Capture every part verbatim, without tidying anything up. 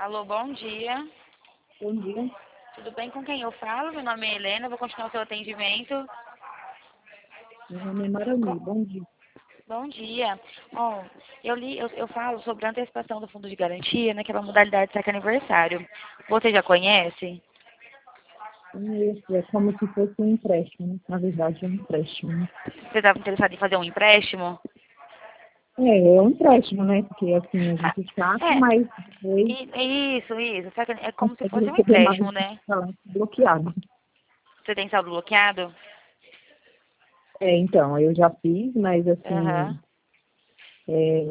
Alô, bom dia. Bom dia. Tudo bem com quem eu falo? Meu nome é Helena, vou continuar o seu atendimento. Meu nome é Marani. Co- Bom dia. Bom dia. Bom, eu li, eu, eu falo sobre a antecipação do fundo de garantia naquela modalidade saque aniversário. Você já conhece? Conheço. É como se fosse um empréstimo, né? Na verdade, é um empréstimo, né? Você estava interessado em fazer um empréstimo? É, é um empréstimo, né? Porque assim, a Ah, gente saca, é, mas depois i- isso, isso. Saque- É como se consegue fosse um receber mais empréstimo, do né? que falar bloqueado. Você tem saldo bloqueado? É, então, eu já fiz, mas Aham. assim, é,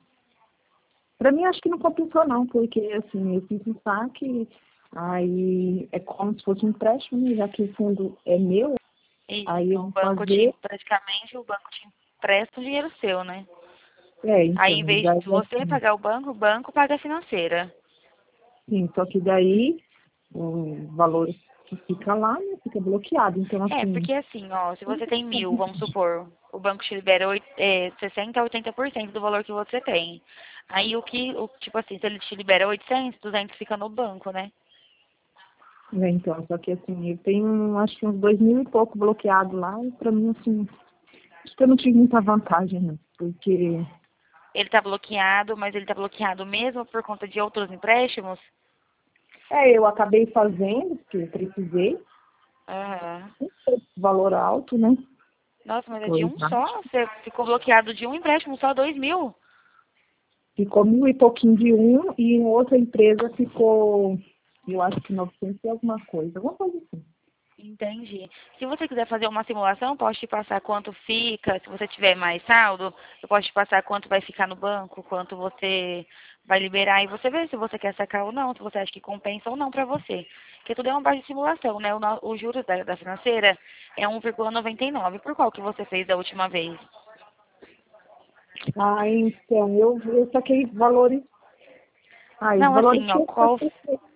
para mim acho que não compensou não, porque assim, eu fiz um saque, aí é como se fosse um empréstimo, né? Já que o fundo é meu, aí Isso, eu o vou banco te, fazer, praticamente o banco te empresta um dinheiro seu, né? é, Aí, em então, vez de daí você assim, pagar o banco, o banco paga a financeira. sim, só que daí o valor que fica lá, né, fica bloqueado. Então, É, assim, porque assim, ó, se você tem mil, vamos supor, o banco te libera oit- é, sessenta a oitenta por cento do valor que você tem. Aí o que, o, tipo assim, se ele te libera oitocentos, duzentos fica no banco, né? né, então, só que assim, eu tenho acho que uns dois mil e pouco bloqueado lá, e pra mim, assim, acho que eu não tive muita vantagem, né? Porque Ele tá bloqueado, mas ele tá bloqueado mesmo por conta de outros empréstimos? é, eu acabei fazendo, porque eu precisei, Aham. não foi valor alto, né? Nossa, mas é de Foi um baixo. só? Você ficou bloqueado de um empréstimo, só dois mil? Ficou mil e pouquinho de um, e em outra empresa ficou, eu acho que novecentos e alguma coisa, alguma coisa assim. Entendi. Se você quiser fazer uma simulação, posso te passar quanto fica. Se você tiver mais saldo, eu posso te passar quanto vai ficar no banco, quanto você vai liberar e você vê se você quer sacar ou não, se você acha que compensa ou não para você. Porque tudo é uma base de simulação, né? O, no- o juros da, da financeira é um vírgula noventa e nove. Por qual que você fez da última vez? Ah, então, eu, eu saquei valores. Ah, os Não, valores assim, que ó, eu qual. saquei.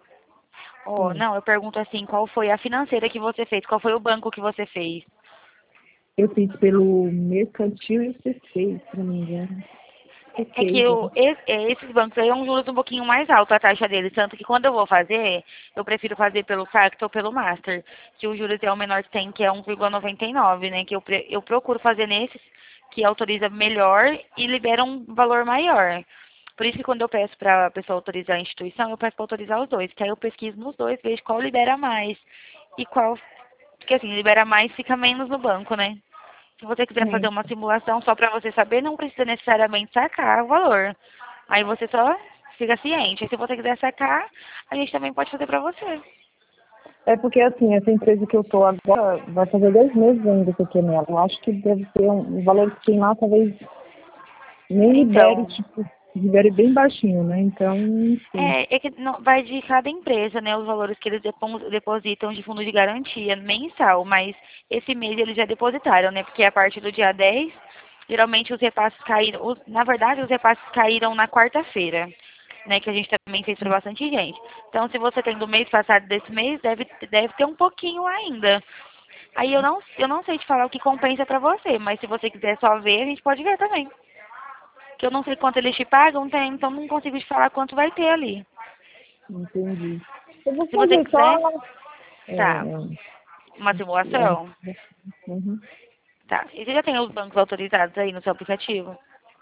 Ó, Hum. não, eu pergunto assim, qual foi a financeira que você fez? Qual foi o banco que você fez? Eu fiz pelo Mercantil e o C seis, se não me engano. É que C seis, o, né? es- é, esses bancos aí é um juros um pouquinho mais alto a taxa deles, tanto que quando eu vou fazer, eu prefiro fazer pelo Factor ou pelo Master, que o juros é o menor que tem, que é um vírgula noventa e nove, né? Que eu, pre- eu procuro fazer nesses que autoriza melhor e libera um valor maior. Por isso que quando eu peço para a pessoa autorizar a instituição, eu peço para autorizar os dois, que aí eu pesquiso nos dois, vejo qual libera mais e qual, porque assim, libera mais fica menos no banco, né? Se você quiser fazer É. uma simulação só para você saber, não precisa necessariamente sacar o valor. Aí você só fica ciente. E se você quiser sacar, a gente também pode fazer para você. É porque, assim, essa empresa que eu tô agora vai fazer dois meses ainda que eu tô nela. Eu acho que deve ter um, o valor que tem lá, talvez nem libere, Então, tipo, libere bem baixinho, né? Então, não sei. é, é que não, vai de cada empresa, né, os valores que eles depon- depositam de fundo de garantia mensal, mas esse mês eles já depositaram, né, porque a partir do dia dez, geralmente os repasses caíram, os- na verdade os repasses caíram na quarta-feira, né, que a gente também fez para bastante gente. Então, se você tem do mês passado desse mês, deve, deve ter um pouquinho ainda. Aí eu não, eu não sei te falar o que compensa para você, mas se você quiser só ver, a gente pode ver também. Que eu não sei quanto eles te pagam, tem, então não consigo te falar quanto vai ter ali. Entendi. Eu vou Se você fazer quiser, só. tá. É, Uma é, simulação? uhum. Tá. E você já tem os bancos autorizados aí no seu aplicativo?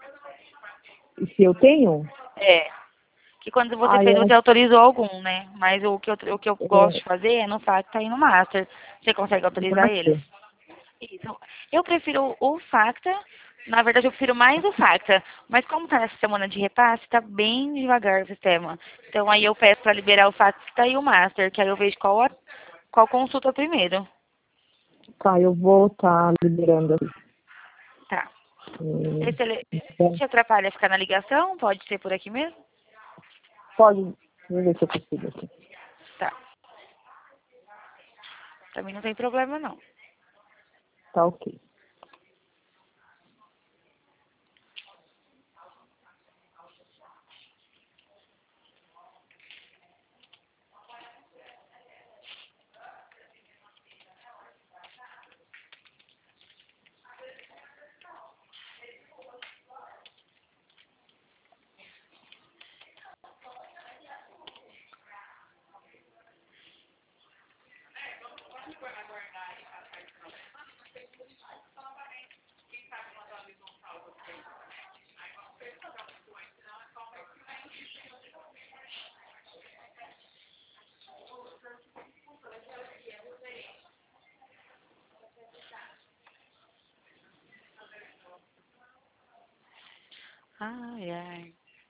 E se eu tenho? É. Que quando você Ah, fez, eu você acho autorizou algum, né? Mas o que eu, o que eu que gosto é de fazer é no Facta e no Master. Você consegue autorizar eles? Master. Isso. Eu prefiro o Facta. Na verdade, eu prefiro mais o Facta. Mas como tá nessa semana de repasse, tá bem devagar o sistema. Então aí eu peço para liberar o Facta e o Master, que aí eu vejo qual, a- qual consulta primeiro. Tá, eu vou estar liberando aqui. Tá. É, Esse ele então, te atrapalha ficar na ligação? Pode ser por aqui mesmo? pode, vou ver se eu consigo aqui. Tá. Pra mim não tem problema, não. Tá ok. Ai, ai.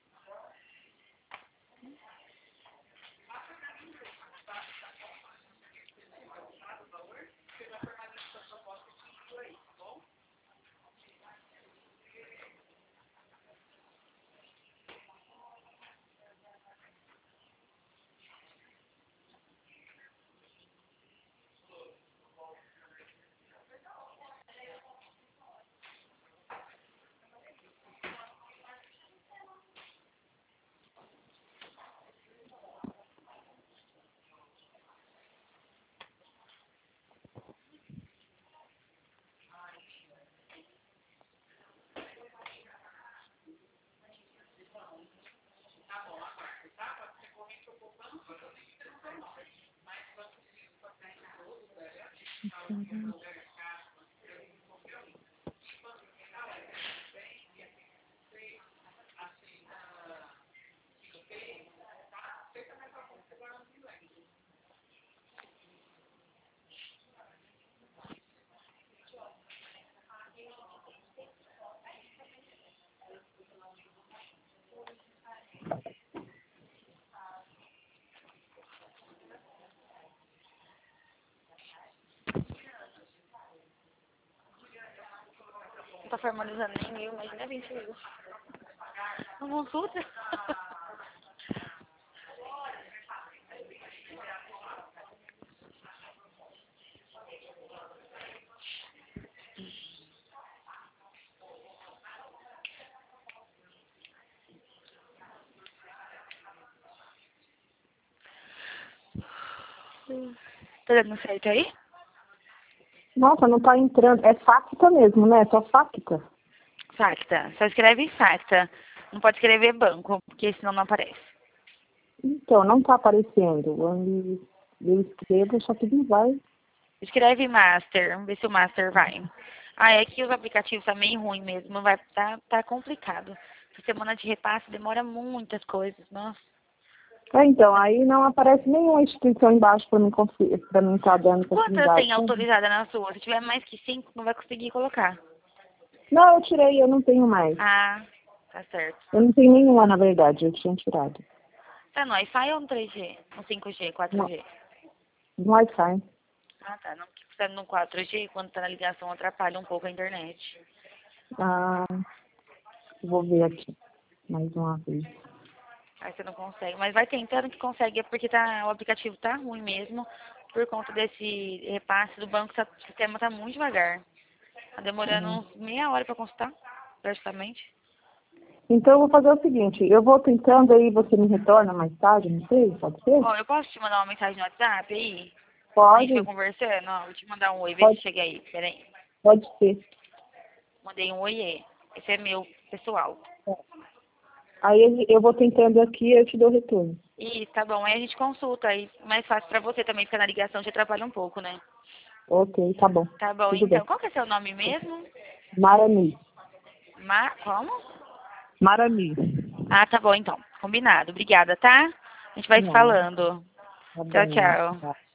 Não tá formalizando nem mil, imagina vinte mil. Não consulta? Tá dando certo aí? Nossa, não tá entrando. É facta mesmo, né? Só facta. Facta. Só escreve facta. Não pode escrever banco, porque senão não aparece. Então, não tá aparecendo. Onde eu escrevo, só que não vai. Escreve master. Vamos ver se o master vai. Ah, é que os aplicativos tá meio ruim mesmo. Vai, tá, tá complicado. Essa semana de repasse demora muitas coisas. Nossa. É, então, aí não aparece nenhuma instituição embaixo para mim para mim estar dando Quantas continuidade. tem autorizada na sua? Se tiver mais que cinco, não vai conseguir colocar. Não, eu tirei, eu não tenho mais. Ah, tá certo. Eu não tenho nenhuma, na verdade, eu tinha tirado. Tá no Wi-Fi ou no três G? No cinco G, quatro G? No Wi-Fi. Ah, tá. Não, porque você tá no quatro G, quando tá na ligação atrapalha um pouco a internet. Ah, vou ver aqui, mais uma vez. Aí você não consegue. Mas vai tentando que consegue, é porque tá, o aplicativo tá ruim mesmo. Por conta desse repasse do banco, tá, o sistema tá muito devagar. Tá demorando Uhum. uns meia hora pra consultar, praticamente. Então, eu vou fazer o seguinte, eu vou tentando, aí você me retorna mais tarde, não sei, pode ser? Ó, eu posso te mandar uma mensagem no WhatsApp aí? A gente foi Pode, conversando? Ó, vou te mandar um oi, vê se pode, chega aí. Pera aí. pode ser. Mandei um oiê. Esse é meu, pessoal. Aí eu vou tentando aqui e eu te dou retorno. Isso, tá bom. Aí a gente consulta. Aí mais fácil pra você também, ficar na ligação te atrapalha um pouco, né? Ok, tá bom. Tá bom, Tudo bem. então. Qual que é seu nome mesmo? Marani. Ma... Como? Marani. Ah, tá bom, então. Combinado. Obrigada, tá? A gente vai se Não, falando. tá Tchau, bom. tchau. Tá.